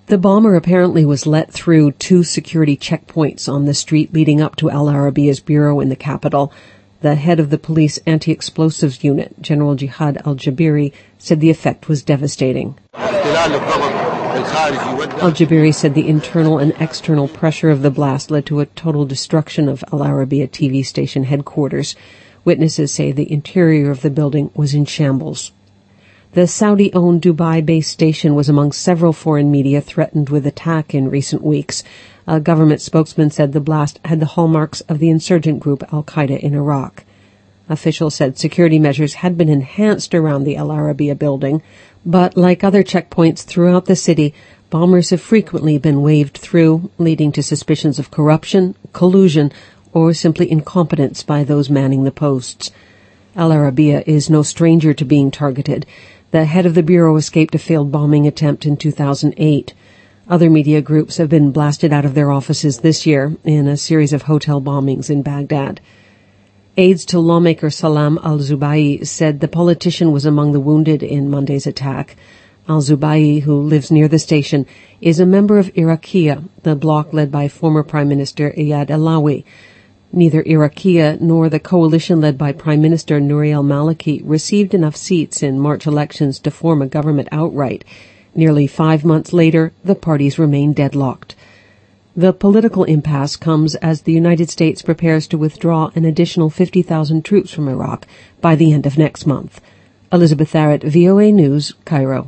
The bomber apparently was let through 2 security checkpoints on the street leading up to Al Arabiya's bureau in the capital. The head of the police anti-explosives unit, General Jihad al-Jabiri, said the effect was devastating. Al-Jabiri said the internal and external pressure of the blast led to a total destruction of Al Arabiya TV station headquarters. Witnesses say the interior of the building was in shambles. The Saudi-owned Dubai-based station was among several foreign media threatened with attack in recent weeks. A government spokesman said the blast had the hallmarks of the insurgent group Al-Qaeda in Iraq. Officials said security measures had been enhanced around the Al Arabiya building, but like other checkpoints throughout the city, bombers have frequently been waved through, leading to suspicions of corruption, collusion, or simply incompetence by those manning the posts. Al Arabiya is no stranger to being targeted. The head of the bureau escaped a failed bombing attempt in 2008. Other media groups have been blasted out of their offices this year in a series of hotel bombings in Baghdad. Aides to lawmaker Salam al-Zubayi said the politician was among the wounded in Monday's attack. Al-Zubayi, who lives near the station, is a member of Iraqiyya, the bloc led by former Prime Minister Iyad Allawi. Neither Iraqiyya nor the coalition led by Prime Minister Nouri al-Maliki received enough seats in March elections to form a government outright. Nearly 5 months later, the parties remain deadlocked. The political impasse comes as the United States prepares to withdraw an additional 50,000 troops from Iraq by the end of next month. Elizabeth Tharrett, VOA News, Cairo.